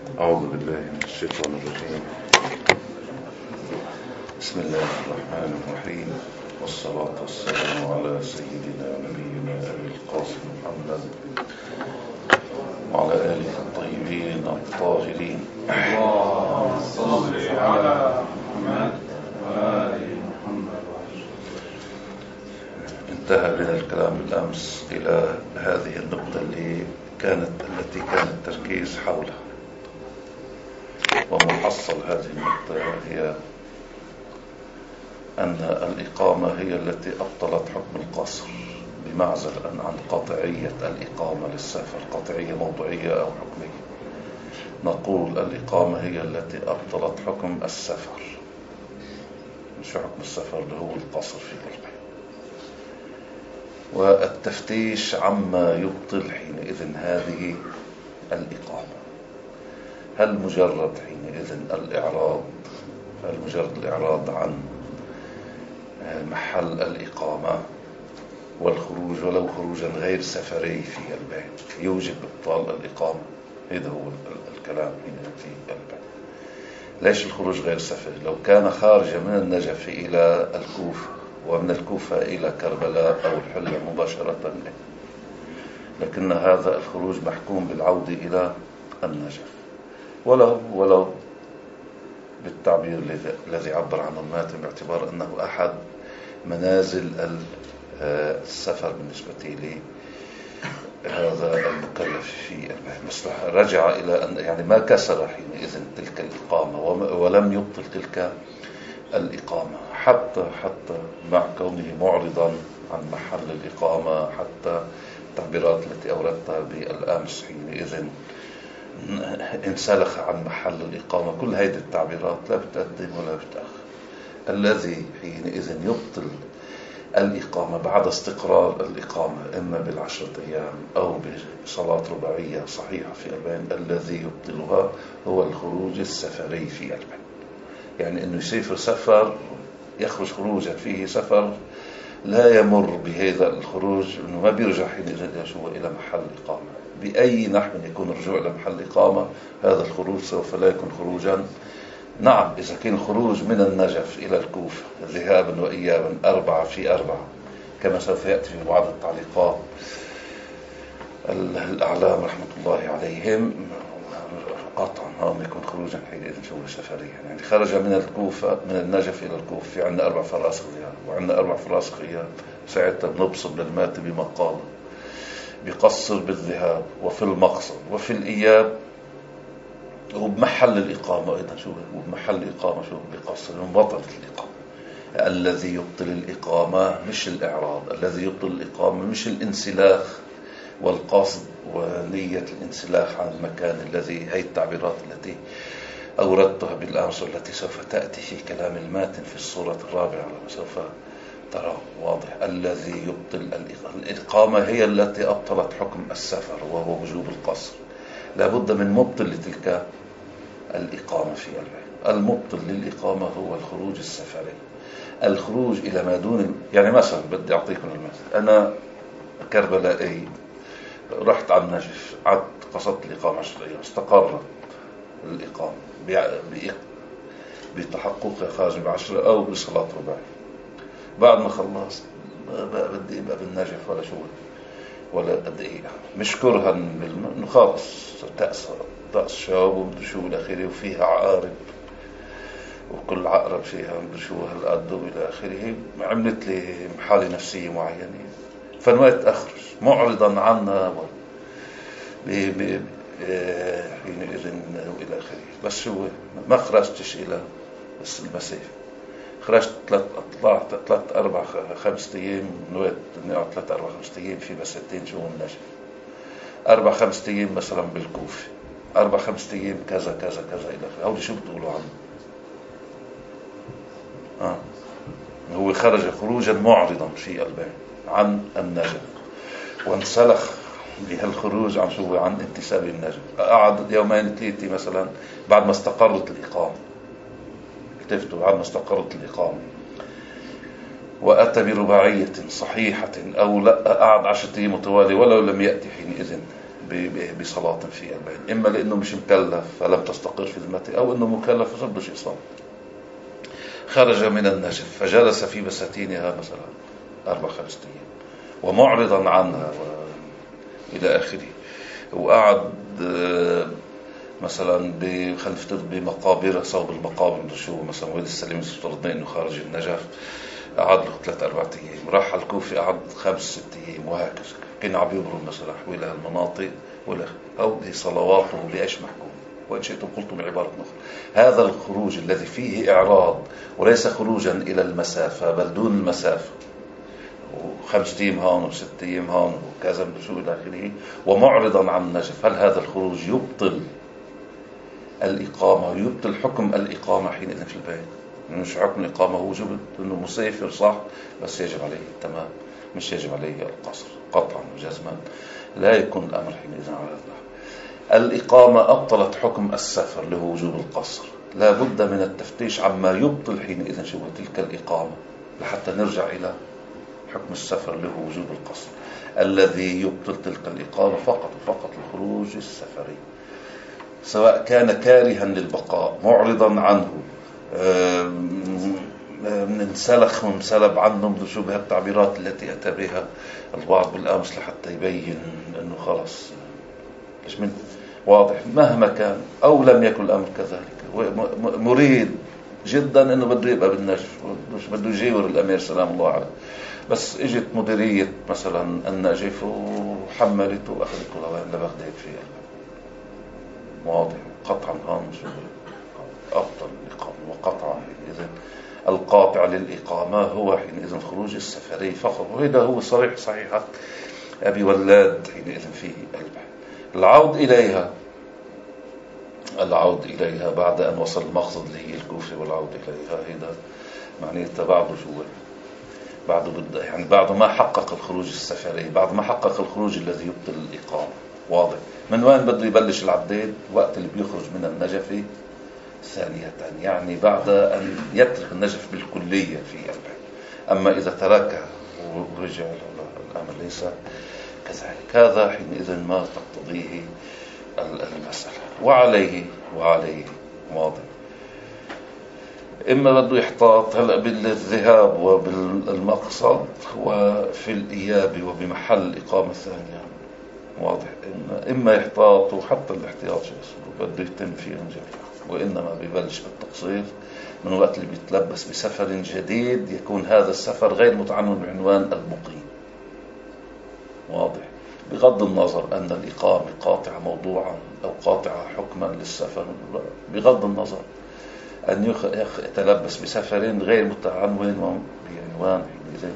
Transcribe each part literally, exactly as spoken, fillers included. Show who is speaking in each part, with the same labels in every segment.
Speaker 1: أعوذ بالله من الشيطان الرجيم. بسم الله الرحمن الرحيم، والصلاة والسلام على سيدنا ونبينا أبي القاسم محمد وعلى آله الطيبين الطاهرين.
Speaker 2: اللهم صل على محمد وآل محمد.
Speaker 1: انتهى بنا الكلام بالأمس إلى هذه النقطة اللي كانت التي كان التركيز حولها، ومحصل هذه النقطة هي أن الإقامة هي التي أبطلت حكم القصر، بمعزل أن عن قطعية الإقامة للسفر، قطعية موضوعية أو حكمية. نقول الإقامة هي التي أبطلت حكم السفر، مش حكم السفر اللي هو القصر في قلبه. والتفتيش عما يبطل حينئذ هذه الإقامة، هل مجرد حينئذ الإعراض، هل مجرد الإعراض عن محل الإقامة والخروج ولو خروجا غير سفري في البيت يوجب إبطال الإقامة؟ هذا هو الكلام هنا في البيت. ليش الخروج غير سفري؟ لو كان خارجا من النجف إلى الكوفة ومن الكوفة إلى كربلاء أو الحلة مباشرة، لكن هذا الخروج محكوم بالعودة إلى النجف، ولو ولو بالتعبير الذي عبر عنه الماتن باعتبار أنه أحد منازل السفر بالنسبة لي هذا المكلف في المصلحة. رجع إلى أن يعني ما كسر حينئذ تلك الإقامة ولم يبطل تلك الإقامة، حتى حتى مع كونه معرضا عن محل الإقامة، حتى التعبيرات التي أوردتها بالأمس حينئذ انسلخ عن محل الإقامة. كل هذه التعبيرات لا بتقدم ولا بتأخر. الذي حينئذ يبطل الإقامة بعد استقرار الإقامة إما بالعشرة أيام أو بصلاة رباعية صحيحة في البين، الذي يبطلها هو الخروج السفري في البين. يعني أنه يسافر سفر، يخرج خروجا فيه سفر لا يمر بهذا الخروج، أنه ما بيرجع حينئذ إلى محل الإقامة بأي نحو يكون الرجوع إلى محل الإقامة. هذا الخروج سوف لا يكون خروجا. نعم، إذا كان خروج من النجف إلى الكوفة ذهابا وإيابا أربعة في أربعة كما سوف يأتي في بعض التعليقات الأعلام رحمة الله عليهم، قطعا هم يكون خروجا حينئذ شو سفريا. يعني خرج من الكوفة من النجف إلى الكوفة، في عندنا أربع فراسخ ذهاب وعندنا أربع فراسخ إياب. ساعتها بنبصر للمات بمقاله بيقصر بالذهاب وفي المقصد وفي الإياب وبمحل الإقامة أيضا شو وبمحل الإقامة شو بيقصر وبطلت الإقامة. الذي يبطل الإقامة مش الإعراض، الذي يبطل الإقامة مش الانسلاخ والقصد ونية الانسلاخ عن المكان الذي. هي التعبيرات التي أوردتها بالأمس والتي سوف تأتي في كلام الماتن في الصورة الرابعة سوف ترى واضح. الذي يبطل الإقامة هي التي أبطلت حكم السفر وهو وجوب القصر. لابد من مبطل لتلك الإقامة في البيت. المبطل للإقامة هو الخروج السفري، الخروج إلى ما دون. يعني مثلا بدي أعطيكم المثل، أنا كربلائي رحت على النجف، عدت قصدت الإقامة عشر أيام، استقرت الإقامة بتحقق خارج بعشرة أو بصلاة رباعية. بعد ما خلصت بدي ابقى بالنجف ولا شو ولا دقيقة، مش كرها انه خالص تأس تأس شاب ومدري شو الى اخره، وفيها عقارب وكل عقرب فيها مدري شو هالقد والى اخره. عملت لي حالة نفسية معينة، فنويت اخرج معرضا عنها حينئذ والى اخره. بس هو ما خرجتش الى بس المسافة، خرجت ثلاث طلعت ثلاث أربع خمس أيام، نويت إني أقعد ثلاث أربع خمس أيام في بساتين شو من نجف، أربع خمس أيام مثلا بالكوفة، أربع خمس أيام كذا كذا كذا إلى آخره. هودي شو بتقولوا عنه؟ آه هو خرج خروجا معرضا في البين عن النجف، وانسلخ بهالخروج عن شو عن انتساب النجف. قعد يومين ثلاثة مثلا بعد ما استقرت الإقامة، التفتوا بعد ما استقرت الإقامة، وأتى برباعية صحيحة أو لا قعد عشرة أيام متوالي ولو لم يأتي حينئذ بصلاة في البيت، إما لأنه مش مكلف فلم تستقر في ذمته، أو أنه مكلف فصده شيء صار. خرج من النجف فجلس في بساتينها مثلا أربع خمسة أيام ومعرضا عنها إلى آخره، وقعد مثلا خلينا نفترض بمقابر صوب المقابر شو مثلا ويل السليم، افترضنا انه خارج النجف، قعد له ثلاث اربع ايام، راح على الكوفه قعد خمس ست ايام، وهكذا كان عم يبرم مثلا حول هالمناطق ولا او بصلواته بايش محكوم. وان شئتم قلتم عباره اخرى، هذا الخروج الذي فيه اعراض وليس خروجا الى المسافه بل دون المسافه، وخمس ايام هون وست ايام هون وكذا شو الى اخره، ومعرضا عن النجف، هل هذا الخروج يبطل الإقامة ويبطل حكم الإقامة حينئذ في البيت؟ مش حكم الإقامة هو وجوب إنه مسافر صح، بس يجب عليه تمام، مش يجب عليه القصر قطعا وجزما، لا يكون الأمر حينئذ على هذا. الإقامة أبطلت حكم السفر له وجوب القصر، لا بد من التفتيش عما يبطل حينئذ شو تلك الإقامة لحتى نرجع إلى حكم السفر له وجوب القصر. الذي يبطل تلك الإقامة فقط فقط الخروج السفري، سواء كان كارها للبقاء معرضا عنه، انسلخ وانسلب عنه، شو بهالتعبيرات التي أتى بها البعض بالأمس لحتى يبين أنه خلص مش من واضح مهما كان أو لم يكن الأمر كذلك، مريد جدا أنه بده يبقى بالنجف، مش بده يجيور الأمير سلام الله عليه، بس اجت مديرية مثلا النجف وحملته وأخذته لوين لبغداد فيها، واضح قطعا هون شو أفضل الإقامة، وقطعا إذن القاطع للإقامة هو حينئذ خروج السفري فقط، وهذا هو صريح صحيح أبي ولاد حينئذ فيه قلبه. العود إليها العود إليها بعد أن وصل المقصد اللي هي الكوفة، والعود إليها هذا معناته بعده شو بعده بده يعني بعد ما حقق الخروج السفري، بعد ما حقق الخروج الذي يبطل الإقامة، واضح من وين بده يبلش العداد؟ وقت اللي بيخرج من النجف ثانية، يعني بعد أن يترك النجف بالكلية في البيت. أما إذا تركه ورجع الأمر ليس كذلك، هذا حينئذ ما تقتضيه المسألة. وعليه وعليه واضح إما بده يحتاط هلأ بالذهاب وبالمقصد وفي الإياب وبمحل الإقامة الثانية، واضح إما يحتاط، وحتى الاحتياط بده يتم فيه الجميع، وإنما ببلش بالتقصير من وقت اللي بيتلبس بسفر جديد، يكون هذا السفر غير متعنون بعنوان المقيم، واضح بغض النظر أن الإقامة قاطعة موضوعا أو قاطعة حكما للسفر، بغض النظر أن يتلبس بسفر غير متعنون بعنوان حينئذ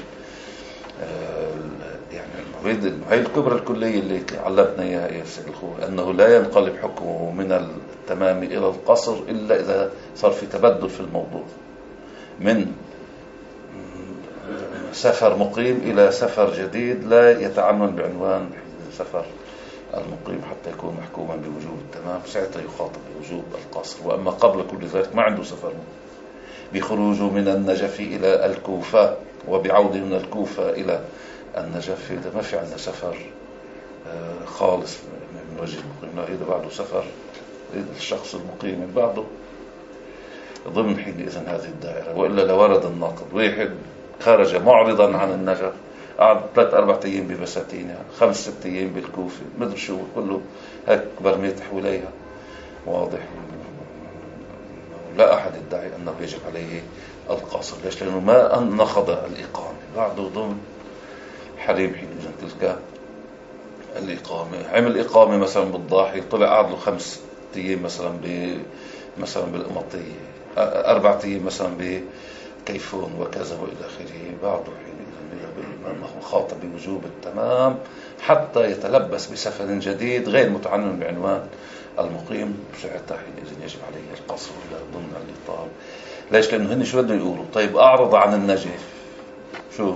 Speaker 1: يعني نريد هاي الكبرى الكلية اللي علمتنا إياها يا سيد الخوة، أنه لا ينقلب حكمه من التمام إلى القصر إلا إذا صار في تبدل في الموضوع من سفر مقيم إلى سفر جديد لا يتعنون بعنوان سفر المقيم حتى يكون محكوما بوجوب التمام، ساعتها يخاطب بوجوب القصر. وأما قبل كل ذلك ما عنده سفر مقيم، بخروجه من النجف إلى الكوفة وبعوده من الكوفة إلى النجف، إذا ما في عندنا سفر خالص من وجه المقيم، لا إذا بعده سفر الشخص المقيم من بعده ضمن حينئذ هذه الدائرة. وإلا لورد الناقض، واحد خرج معرضا عن النجف قعد ثلاث أربع أيام ببساتينها، خمس ست أيام بالكوفة، مدري شو كله هيك برميت حواليها، واضح لا أحد يدعي أنه يجب عليه القصر. ليش؟ لأنه ما نخض الإقامة، بعده ضمن حريم حينئذ تلك الإقامة. عمل إقامة مثلا بالضاحي، طلع قعد له خمس أيام مثلا ب مثلا بالقمطية، أربع أيام مثلا بكيفون وكذا وإلى آخره، بعده حينئذ خاطب بوجوب التمام حتى يتلبس بسفر جديد غير متعنون بعنوان المقيم، ساعتها حينئذ يجب عليه القصر إلى ضمن الإطار. ليش؟ لأنه هن شو بدهم يقولوا؟ طيب أعرض عن النجف، شو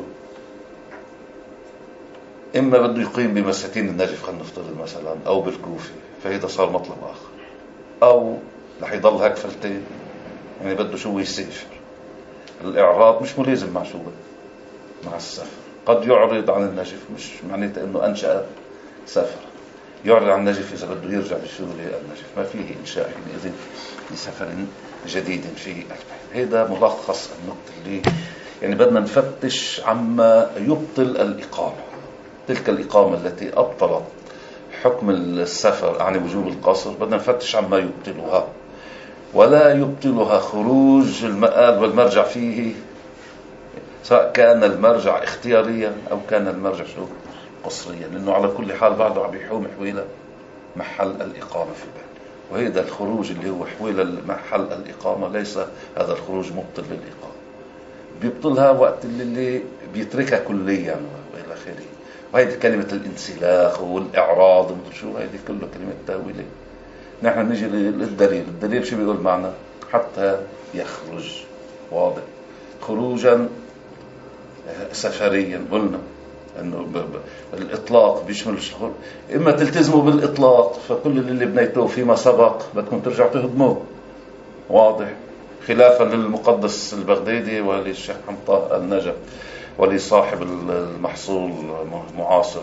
Speaker 1: إما بده يقيم بمساتين النجف خلينا نفترض مثلا أو بالكوفة، فهذا صار مطلب آخر، أو رح يضل هيك فلتين، يعني بده شو يسافر. الإعراض مش ملازم مع شو مع السفر، قد يعرض عن النجف مش معناته إنه أنشأ سفر، يعرض عن النجف إذا بده يرجع بسهولة النجف، ما فيه إنشاء حينئذ لسفر جديد في البيت. هذا ملخص النقطة اللي يعني بدنا نفتش عما يبطل الإقامة، تلك الإقامة التي أبطلت حكم السفر عن وجوب القصر، بدنا نفتش عما يبطلها، ولا يبطلها خروج المآل والمرجع فيه، سواء كان المرجع اختياريا أو كان المرجع شو قصريا، لأنه على كل حال بعده عم يحوم حويلة محل الإقامة في البلد. وهذا الخروج اللي هو حويل محل الإقامة ليس هذا الخروج مبطل للإقامة، بيبطلها وقت اللي, اللي بيتركها كليا وإلى آخره. وهذه كلمة الانسلاخ والإعراض شو، هذه كله كلمة تاويلة. نحن نجي للدليل، الدليل شو بيقول معنا؟ حتى يخرج، واضح، خروجا سفريا. قلنا انه الاطلاق بيشمل الشغل، اما تلتزموا بالاطلاق فكل اللي بنيتوه فيما سبق بدكم ترجعوا تهضموه، واضح، خلافا للمقدس البغدادي وللشيخ حمطاء النجف ولصاحب المحصول معاصر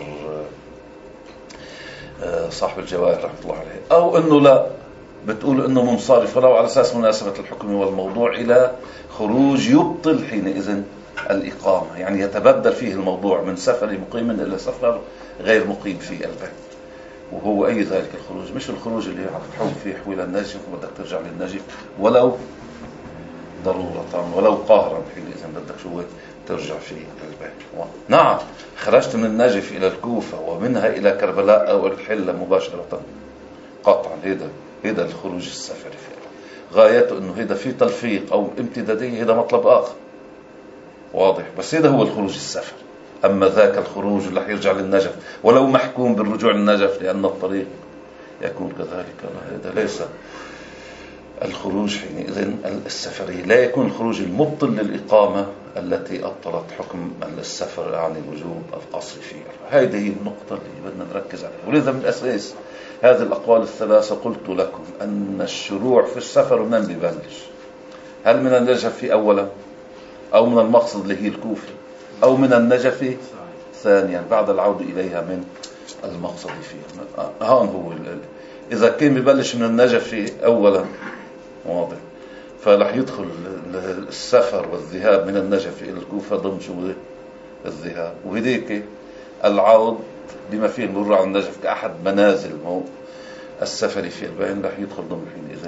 Speaker 1: صاحب الجواهر رحمه الله عليه. او انه لا، بتقول انه منصرف ولو على اساس مناسبة الحكم والموضوع الى خروج يبطل حينئذ الإقامة، يعني يتبدل فيه الموضوع من سفر مقيم إلى سفر غير مقيم في البيت. وهو أي ذلك الخروج، مش الخروج اللي حكم فيه حويل النجف وبدك ترجع للنجف ولو ضرورة ولو قهرا، حينئذ بدك شو ترجع في البيت. نعم، خرجت من النجف إلى الكوفة ومنها إلى كربلاء أو الحلة مباشرة قطعا، هذا هذا الخروج السفري فيه غايته إنه هذا في تلفيق أو امتدادية، هذا مطلب آخر، واضح. بس هذا هو الخروج السفر. أما ذاك الخروج اللي رح يرجع للنجف ولو محكوم بالرجوع للنجف لأن الطريق يكون كذلك، هذا ليس الخروج حينئذ السفري، لا يكون الخروج المبطل للإقامة التي أبطلت حكم السفر عن الوجوب القصر فيها. هذه هي النقطة اللي بدنا نركز عليها. ولذا من الأساس هذه الأقوال الثلاثة قلت لكم أن الشروع في السفر من ببلش، هل من النجف أولا أو من المقصد اللي هي الكوفة أو من النجف ثانيا بعد العودة إليها من المقصد فيها. هون هو إذا كان ببلش من النجف أولا، واضح، فلح يدخل السفر والذهاب من النجف إلى الكوفة ضمن شو الذهاب، وهديك العود بما فيه المرور على النجف كأحد منازل السفر في البين رح يدخل ضمن حينئذ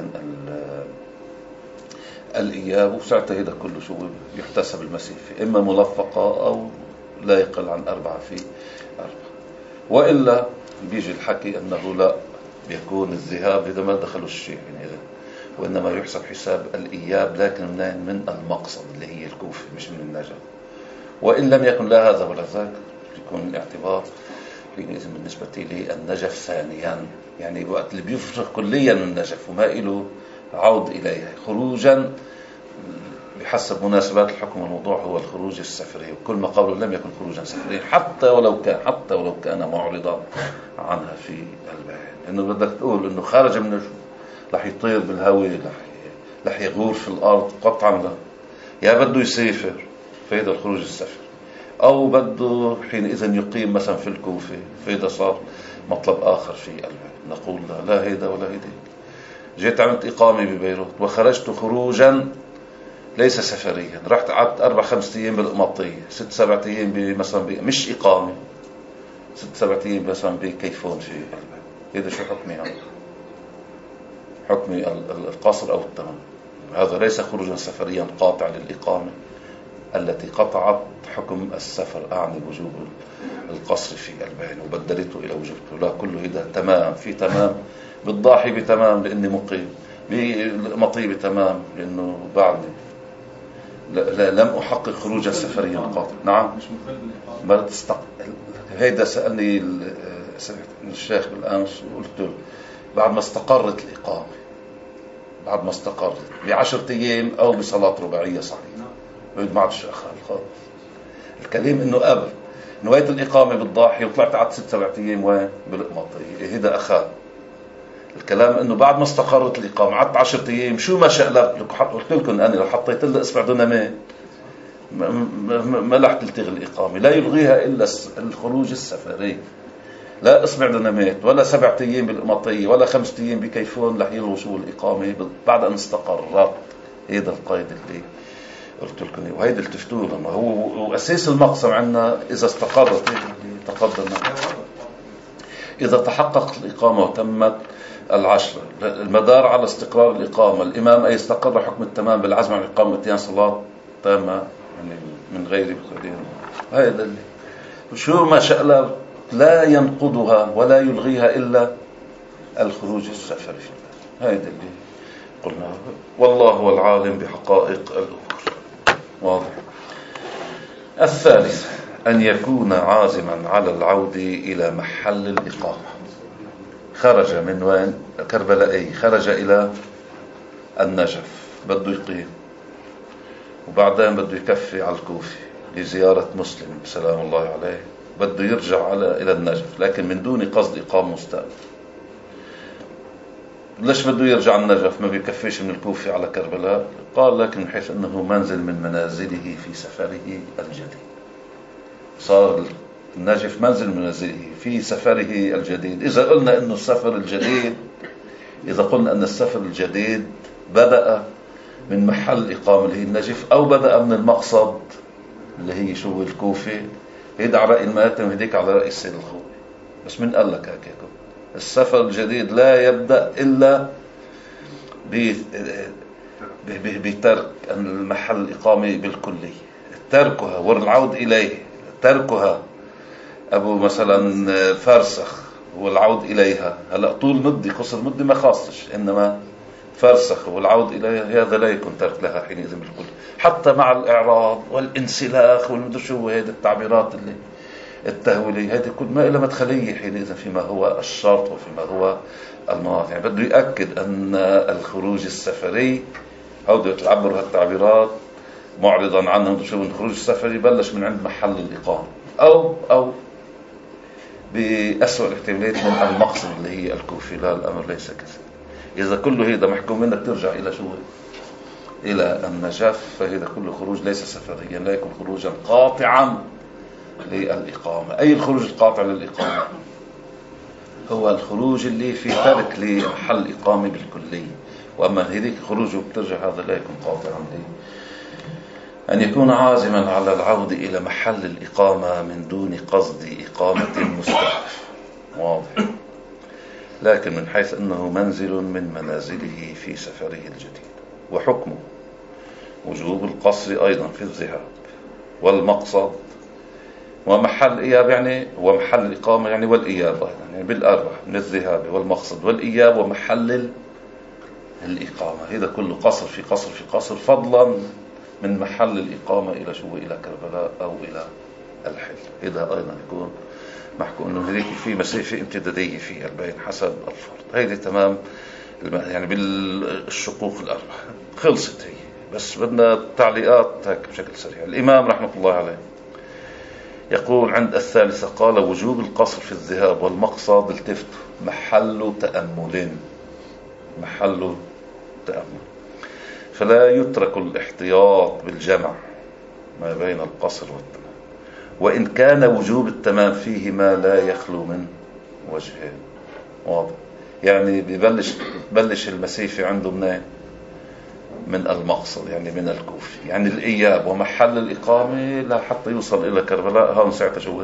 Speaker 1: الإياب. وساعتها هذا كله شو يحتسب المسافة، إما ملفقة أو لا يقل عن أربعة في أربعة. وإلا بيجي الحكي أنه لا، بيكون الذهاب إذا ما دخلوا الشيء حينئذ، وإنما يحسب حساب الإياب، لكن منين؟ من المقصد اللي هي الكوفة مش من النجف. وإن لم يكن لا هذا ولا ذاك يكون الاعتبار حينئذ بالنسبة لي النجف ثانيا، يعني وقت اللي بيفرغ كليا من النجف وما إله عود إليها. خروجا بحسب مناسبات الحكم والموضوع هو الخروج السفري، وكل ما قوله لم يكن خروجا سفريا حتى ولو كان حتى ولو كان معرضا عنها في البيان. إنه بدك تقول إنه خارج من رح يطير بالهواء، رح رح يغور في الأرض قطعا، لا، يا بده يسافر فهذا الخروج السفري، أو بده حينئذ يقيم مثلا في الكوفة فهذا صار مطلب آخر في البيان. نقول لا، لا هيدا ولا هيدا. جيت عملت إقامة ببيروت وخرجت خروجا ليس سفريا، رحت قعدت أربع خمسة أيام بالقمطية، ست سبعة أيام مثلا مش إقامة، ست سبعة أيام مثلا بكيفون في البيت، هذا شو حكمي عنه؟ حكمي القصر أو التمام. هذا ليس خروجا سفريا قاطع للإقامة التي قطعت حكم السفر أعني وجوب القصر في البين وبدلته إلى وجوبته. لا، كله هذا تمام في تمام، بالضاحي بتمام لأني مقيم، بالمطي بتمام لأنه بعدني لا لم أحقق خروجا سفريا قاطع. نعم، ما تستق... هيدا سألني الشيخ بالأمس وقلت له بعد ما استقرت الإقامة، بعد ما استقرت بعشرة أيام أو بصلاة رباعية صحيحة، ما عادش أخر خالص الكلام إنه قبل نويت الإقامة بالضاحية وطلعت قعدت ست سبعة أيام وين بالقمطية، هيدا أخر الكلام. إنه بعد ما استقرت الإقامة قعدت عشرة أيام، شو ما شقلبت لك قلت لكم أنا لو حطيت لها إصبع دونامات ما ما رح تلتغي الإقامة، لا يلغيها إلا الخروج السفري. لا إصبع ديناميت ولا سبعة أيام بالقمطية ولا خمسة أيام بكيفون رح يلغوا شو الإقامة بعد أن استقرت. هذا القيد اللي قلت لكم، وهيدا التفتوا لما هو وأساس المقسم عندنا إذا استقرت اللي تقدم إذا تحققت الإقامة وتمت العشرة. المدار على استقرار الإقامة. الإمام أي استقر حكم التمام بالعزم على الإقامة واتيان صلاة تامة يعني من غير بخيرين. هذا اللي شو ما شألب لا ينقضها ولا يلغيها إلا الخروج السفري. هذا اللي قلنا. والله هو العالم بحقائق الأمور. واضح. الثالث أن يكون عازما على العودة إلى محل الإقامة. خرج من وين؟ كربلاء. أي خرج إلى النجف بده يقيم، وبعدين بده يكفي على الكوفي لزيارة مسلم سلام الله عليه، بده يرجع على إلى النجف لكن من دون قصد إقامة مستأنف. ليش بده يرجع النجف؟ ما بيكفيش من الكوفي على كربلاء. قال لكن من حيث أنه منزل من منازله في سفره الجديد. صار النجف منزل من منازله في سفره الجديد. إذا قلنا أنه السفر الجديد، إذا قلنا أن السفر الجديد بدأ من محل الإقامة اللي هي النجف أو بدأ من المقصد اللي هي شو الكوفي، هيدا على رأي الماتم وهديك على رأي السيد الخوي. بس من قال لك هيك؟ السفر الجديد لا يبدأ إلا بترك المحل الإقامة بالكلية، تركها والعود إليه. تركها أبو مثلا فرسخ والعود إليها. هلأ طول مدة قصر مدة ما خاصش، إنما فرسخ والعود إليها هذا لا يكون ترك لها حينئذ بالكل، حتى مع الإعراض والانسلاخ والمدري شو هذه التعبيرات اللي التهويلية. هذه كل ما إلى مدخلية حينئذ فيما هو الشرط وفيما هو المواضع. يعني بده يأكد أن الخروج السفري هودي تعبر هالتعبيرات معرضا عنه شو الخروج السفري بلش من عند محل الإقامة أو أو بأسوأ الاحتمالات من المقصد اللي هي الكوفي. لا، الأمر ليس كذا. إذا كله هذا محكوم منك ترجع إلى شو؟ إلى النجف، فهذا كله خروج ليس سفريا، لا يكون خروجا قاطعا للإقامة. أي الخروج القاطع للإقامة؟ هو الخروج اللي في ترك لمحل إقامة بالكلية. وأما هذيك خروجه بترجع هذا لا يكون قاطعا لي. أن يكون عازما على العودة إلى محل الإقامة من دون قصد إقامة مستأنف. واضح. لكن من حيث أنه منزل من منازله في سفره الجديد. وحكمه وجوب القصر أيضا في الذهاب والمقصد ومحل إياب، يعني ومحل الإقامة يعني والإياب أيضا، يعني بالأربع من الذهاب والمقصد والإياب ومحل الإقامة. هذا كله قصر في قصر في قصر، فضلا من محل الإقامة إلى شو؟ إلى كربلاء أو إلى الحل. هذا أيضا يكون محكوم أنه هذيك في مسافة امتدادية في البين حسب الفرض. هذه تمام يعني بالشقوق الأربع. خلصت هي، بس بدنا تعليقات هيك بشكل سريع. الإمام رحمة الله عليه يقول عند الثالثة قال وجوب القصر في الذهاب والمقصد التفت محل تأمل. محل تأمل. فلا يترك الاحتياط بالجمع ما بين القصر والتمام، وإن كان وجوب التمام فيه ما لا يخلو من وجهين. واضح. يعني ببلش بلش المسافة عنده منين؟ من المقصد يعني من الكوفي، يعني الإياب ومحل الإقامة لا حتى يوصل إلى كربلاء هون ساعتها شو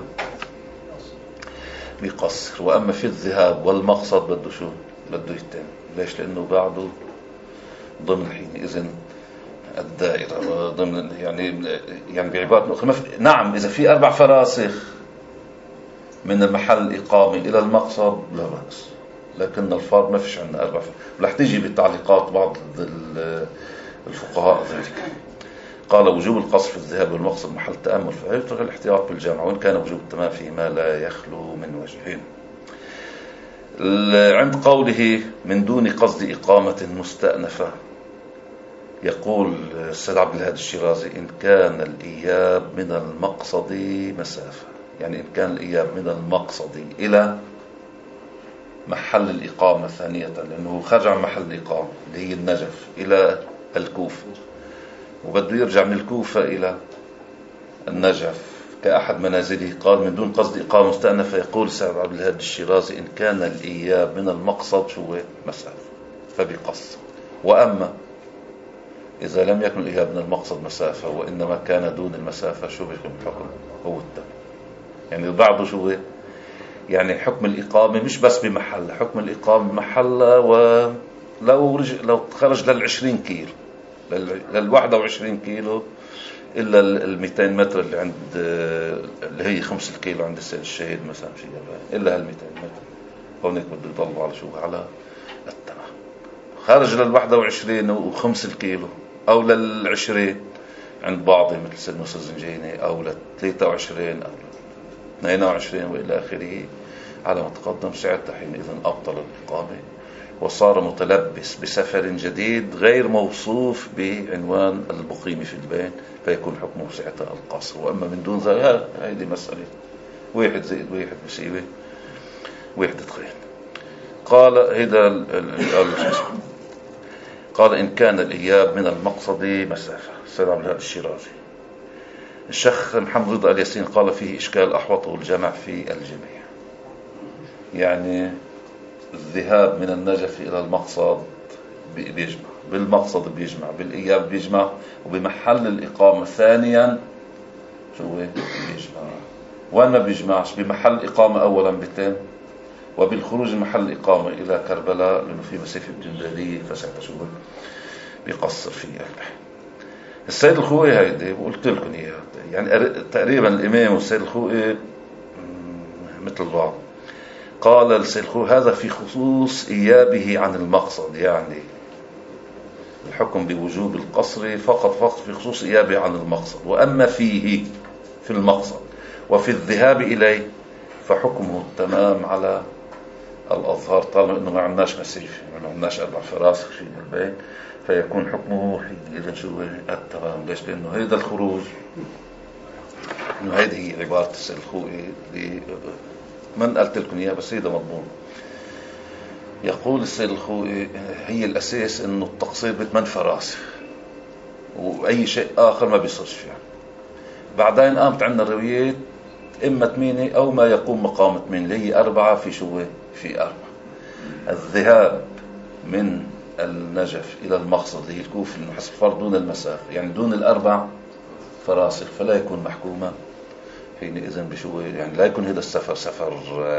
Speaker 1: بيقصر. وأما في الذهاب والمقصد بده شو؟ بده يتم. ليش؟ لأنه بعده ضمن حينئذ الدائرة، ضمن يعني يعني بعبارة أخرى نعم إذا في أربع فراسخ من المحل الإقامة إلى المقصد لا بأس، لكن الفرض ما فيش عندنا أربع فراسخ. رح تيجي بالتعليقات بعض الفقهاء ذلك. قال وجوب القصر في الذهاب والمقصد محل تأمل، فيترك الاحتياط بالجمع وإن كان وجوب التمام فيه ما لا يخلو من وجهين. عند قوله من دون قصد إقامة مستأنفة يقول السيد عبد الهادي الشيرازي إن كان الإياب من المقصد مسافة، يعني إن كان الإياب من المقصد إلى محل الإقامة ثانية، لأنه خرج عن محل الإقامة اللي هي النجف إلى الكوفة، وبده يرجع من الكوفة إلى النجف كأحد منازله، قال من دون قصد إقامة مستأنفة. يقول سعد عبد الهادي الشيرازي إن كان الإياب من المقصد شو مسافة فبقص، وأما إذا لم يكن الإياب من المقصد مسافة وإنما كان دون المسافة شو بيكون الحكم؟ هو التم. يعني بعضه شو يعني حكم الإقامة مش بس بمحل، حكم الإقامة بمحلها، ولو رج... لو خرج للعشرين كيلو للواحدة وعشرين كيلو إلا المئتين متر اللي عند اللي هي خمس الكيلو عند السيد الشهيد مثلا في اليابان، إلا هالمئتين متر هونيك بده يضلوا على شو على التمام. خارج للواحدة وعشرين وخمس الكيلو أو للعشرين عند بعضهم مثل سيد موسى الزنجيني، أو لثلاثة وعشرين أو اثنين وعشرين وإلى آخره على ما تقدم، ساعتها حينئذ أبطل الإقامة وصار متلبس بسفر جديد غير موصوف بعنوان المقيم في البيت، فيكون حكمه ساعتها القصر. وأما من دون ذلك هذه مسألة واحد زائد واحد بيساوي واحد تقريبا. قال هذا قال إن كان الإياب من المقصد مسافة. السيد عبد الهادي الشيرازي. الشيخ محمد رضا الياسين قال فيه إشكال أحوطه الجمع في الجميع، يعني الذهاب من النجف إلى المقصد بيجمع، بالمقصد بيجمع، بالإياب بيجمع، وبمحل الإقامة ثانيا شو بيجمع. وين ما بيجمعش بمحل إقامة أولا بتم، وبالخروج من محل الإقامة إلى كربلاء لأنه في مسافة امتدادية فساعتها شو بيقصر في قلبه. السيد الخوئي هيدي وقلت لكم إياه، يعني تقريبا الإمام والسيد الخوئي مثل بعض. قال السيد الخوئي هذا في خصوص إيابه عن المقصد، يعني الحكم بوجوب القصر فقط فقط في خصوص إيابه عن المقصد، وأما فيه في المقصد وفي الذهاب إليه فحكمه التمام على الأظهار، طالما إنه ما عندناش مسيف، ما عندناش أربع فراسخ في البيت، فيكون حكمه إذا شو التمام. ليش؟ لأنه هذا الخروج، إنه هذه هي عبارة السيد الخوئي من قلت لكم إياه بس هذا مضمون. يقول السيد الخوئي هي الأساس إنه التقصير بثمان فراسخ وأي شيء آخر ما بيصيرش فيه. بعدين قامت عندنا الروايات إما ثمانية أو ما يقوم مقام ثمانية اللي هي أربعة في شو في أربعة. الذهاب من النجف إلى المقصد اللي هي الكوفة حسب فرض دون المسافة، يعني دون الأربع فراسخ، فلا يكون محكوما حينئذ بشو، يعني لا يكون هذا السفر سفر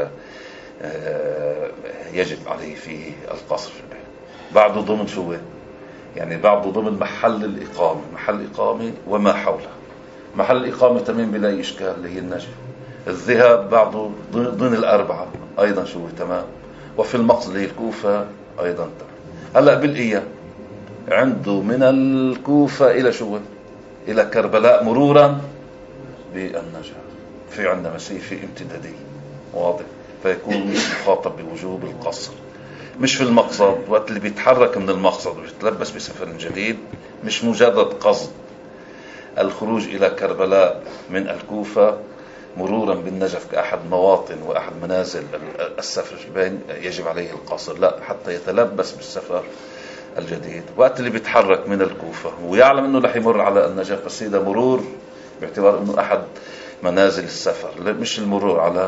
Speaker 1: يجب عليه فيه القصر في البيت. بعده ضمن شو يعني بعده ضمن محل الإقامة، محل الإقامة وما حوله. محل الإقامة تمام بلا إشكال اللي هي النجف. الذهاب بعده ضمن الأربعة أيضا شو تمام، وفي المقصد اللي هي الكوفة أيضا تمام. هلأ بالإياب عنده من الكوفة إلى شو إلى كربلاء مرورا بالنجف، في عندنا مسافة امتدادية واضح، فيكون مخاطب بوجوب القصر. مش في المقصد، وقت اللي بيتحرك من المقصد ويتلبس بسفر جديد مش مجرد قصد الخروج إلى كربلاء من الكوفة مرورا بالنجف كأحد مواطن وأحد منازل السفر بين يجب عليه القصر، لا، حتى يتلبس بالسفر الجديد. وقت اللي بيتحرك من الكوفة ويعلم أنه رح يمر على النجف، بس هذا مرور باعتبار أنه أحد منازل السفر، مش المرور على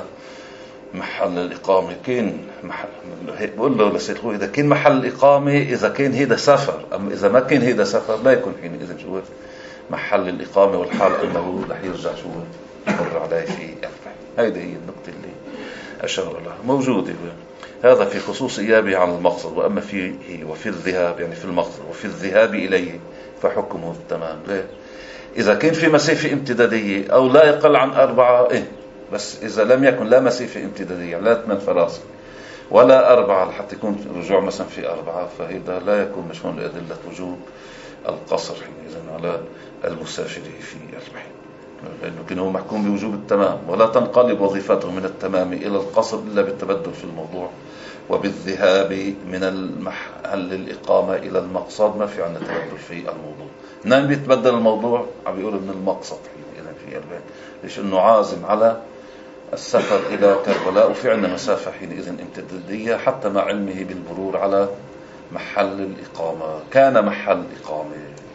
Speaker 1: محل الإقامة. كان محل بقول له لسيد خوي إذا كان محل الإقامة إذا كان هيدا سفر، أما إذا ما كان هيدا سفر لا يكون حين إذا شو محل الإقامة، والحال أنه رح يرجع شو يمر عليه في ألفه. هيدا هي النقطة اللي أشار لها موجودة. هذا في خصوص إيابه عن المقصد، وأما فيه وفي الذهاب يعني في المقصد وفي الذهاب إليه فحكمه التمام. ليه؟ إذا كان في مسافة امتدادية أو لا يقل عن أربعة إيه، بس إذا لم يكن لا مسافة امتدادية لا ثمان فراسخ ولا أربعة حتى يكون رجوع مثلا في أربعة، فهذا لا يكون مشمول لأدلة وجوب القصر إذن على المسافر في البحر، لأنه كان محكوم بوجوب التمام، ولا تنقلب وظيفته من التمام إلى القصر إلا بالتبدل في الموضوع. وبالذهاب من المحل الإقامة إلى المقصد ما في عنا تبدل في الموضوع. نعم بيتبدل الموضوع عم بيقول من المقصد إذن في البيت، ليش إنه عازم على السفر إلى كربلاء وفي عنا مسافة حينئذ امتدادية حتى مع علمه بالمرور على محل الإقامة. كان محل إقامة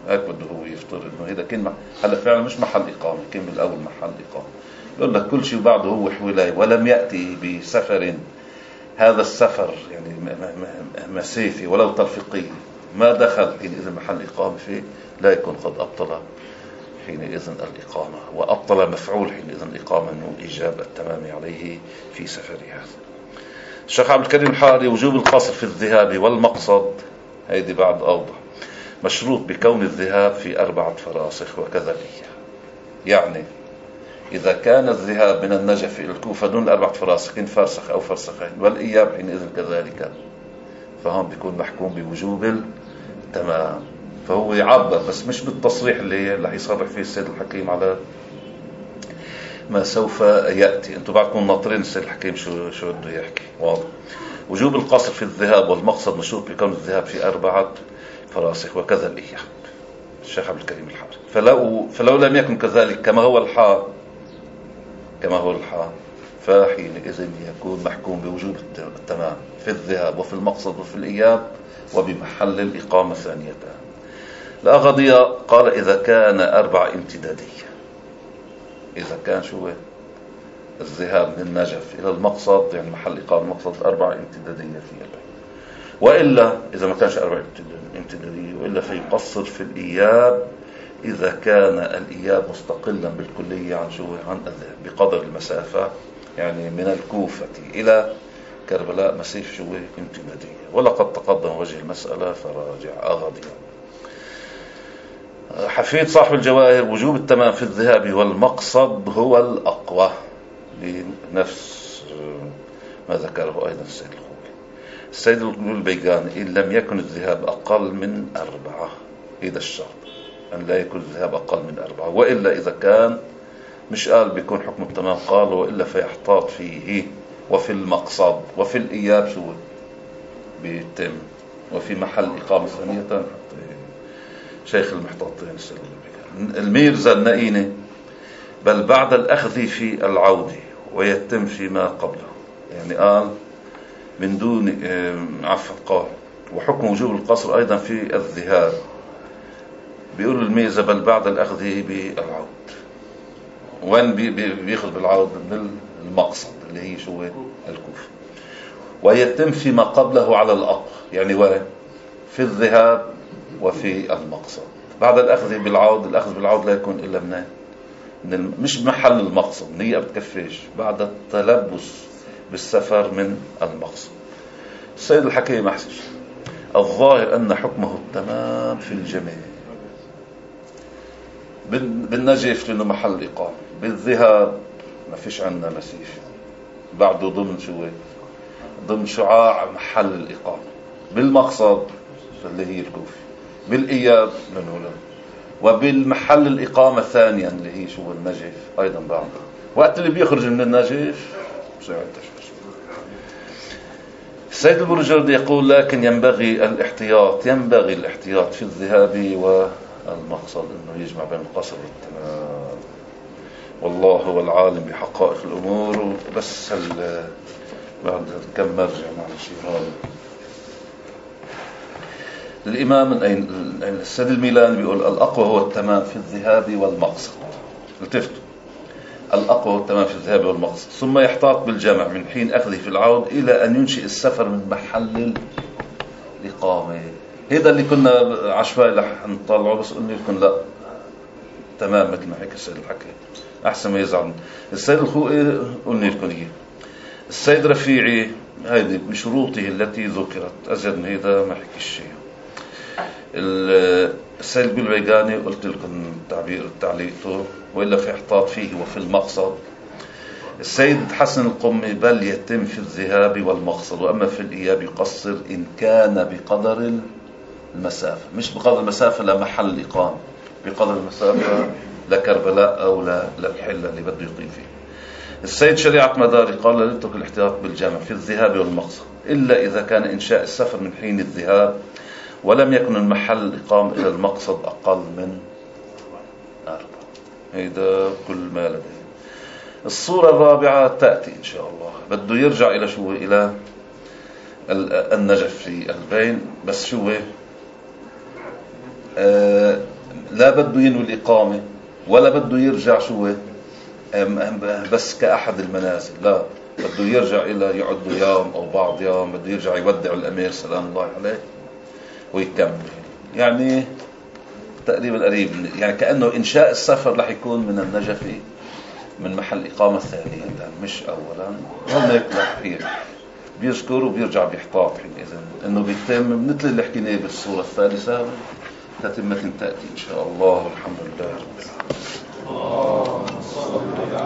Speaker 1: هيك بده هو يفترض انه هذا كان هلا فعلا مش محل اقامه، كان بالاول محل اقامه. يقول لك كل شيء بعده هو حوالي، ولم ياتي بسفر، هذا السفر يعني مسافه ولو ترفيقيه ما دخل حينئذ محل اقامه فيه، لا يكون قد ابطل حينئذ الإقامة، وأبطل مفعول حينئذ الإقامة أنه إيجاب التمام عليه في سفر هذا. الشيخ عبد الكريم الحاري: وجوب القصر في الذهاب والمقصد، هيدي بعد أوضح، مشروط بكون الذهاب في أربعة فراسخ وكذا الإياب. يعني إذا كان الذهاب من النجف إلى الكوفة دون أربعة فراسخ، إن فرسخ أو فرسخين، والإياب حينئذ كذلك، فهم بيكون محكوم بوجوب التمام. فهو يعبر بس مش بالتصريح اللي اللي يصرح فيه السيد الحكيم على ما سوف يأتي. انتم بعدكم ناطرين السيد الحكيم شو شو بده يحكي. واضح. وجوب القصر في الذهاب والمقصد مشروط بكون الذهاب في أربعة فراسخ وكذا الإياب. الشيخ عبد الكريم الحاري: فلو فلو لم يكن كذلك كما هو الحال كما هو الحال فحينئذ يكون محكوم بوجوب التمام في الذهاب وفي المقصد وفي الإياب وبمحل الإقامة ثانيتان. الأغضية قال: إذا كان أربع امتدادية، إذا كان شو الذهاب من النجف إلى المقصد يعني محل إقامة المقصد أربع امتدادية فيها، وإلا إذا ما كانش أربع امتدادية وإلا فيقصر في الإياب إذا كان الإياب مستقلا بالكلية عن شو عن الذهاب بقدر المسافة، يعني من الكوفة إلى كربلاء مسيف شو امتدادية. ولقد تقدم وجه المسألة فراجع أغضية. حفيد صاحب الجواهر: وجوب التمام في الذهاب والمقصد هو الأقوى، بنفس ما ذكره أيضا السيد الخوي. السيد البيقاني: إن لم يكن الذهاب أقل من أربعة، هذا الشرط أن لا يكون الذهاب أقل من أربعة، وإلا إذا كان مش قال بيكون حكم التمام، قال وإلا فيحتاط فيه وفي المقصد وفي الإياب شو بيتم وفي محل إقامة ثانية. شيخ المحتاطين السيد البيقاني. الميرزا النائيني: بل بعد الأخذ في العودة ويتم فيما قبله، يعني قال من دون عفوا قال وحكم وجوب القصر أيضا في الذهاب. بيقول الميزة بل بعد الأخذ بالعود، وين بيأخذ بالعود؟ بالمقصد اللي هي شو الكوفة، ويتم فيما قبله على الأقل، يعني وين في الذهاب وفي المقصد. بعد الأخذ بالعود، الأخذ بالعود لا يكون إلا من من مش محل المقصد، نية بتكفيش، بعد التلبس بالسفر من المقصد. السيد الحكيم أحسن: الظاهر أن حكمه التمام في الجميع، بالنجف لأنه محل إقامة، بالذهاب ما فيش عنا مسيف، بعده ضمن شوي ضمن شعاع محل الإقامة، بالمقصد اللي هي الكوفة، بالإياب لنولا، وبالمحل الإقامة ثانيا اللي هي شو النجف أيضا بعده. وقت اللي بيخرج من النجف السيد البرجردي يقول: لكن ينبغي الاحتياط ينبغي الاحتياط في الذهاب والمقصد، انه يجمع بين القصر والتمام. والله هو العالم بحقائق الامور. بس بعد كم مرجع مع الشيخ الامام السيد الميلاني بيقول: الاقوى هو التمام في الذهاب والمقصد. التفتوا، الأقوى والتمام في الذهاب والمقصد، ثم يحتاط بالجمع من حين أخذه في العود إلى أن ينشئ السفر من محل الإقامة. هذا اللي كنا عشوائي رح نطلعه، بس قلنا لكم لا تمام مثل ما هيك السيد الحكي أحسن ما يزعل. السيد الخوئي قلنا لكم إيه. السيد رفيعي هذه بشروطه التي ذكرت، أزيد من هذا ما حكي الشيء. السيد البيقاني قلت لكم تعبير تعليقه، وإلا في احتاط فيه وفي المقصد. السيد حسن القمي: بل يتم في الذهاب والمقصد، وأما في الإياب يقصر إن كان بقدر المسافة، مش بقدر المسافة لمحل الإقامة، بقدر المسافة لكربلاء أو للحلة اللي بده يقيم فيه. السيد شريعة مداري قال: لا يترك الاحتياط بالجمع في الذهاب والمقصد إلا إذا كان إنشاء السفر من حين الذهاب ولم يكن المحل الإقامة إلى المقصد أقل من أربعة. هيدا كل ما لديه. الصورة الرابعة تأتي إن شاء الله، بده يرجع إلى شو إلى النجف في البين، بس شو آه لا بده ينوي الإقامة ولا بده يرجع شو بس كأحد المنازل، لا بده يرجع إلى يقعد يوم أو بعض يوم، بده يرجع يودع الأمير سلام الله عليه ويكمل. يعني تقريبا قريب، يعني كأنه إنشاء السفر رح يكون من النجف من محل إقامة ثانية مش أولا. هناك رح بيذكر وبيرجع بيحتاط حينئذ إنه بيتم مثل اللي حكيناه بالصورة الثالثة تتمة تأتي إن شاء الله. والحمد لله رب العالمين.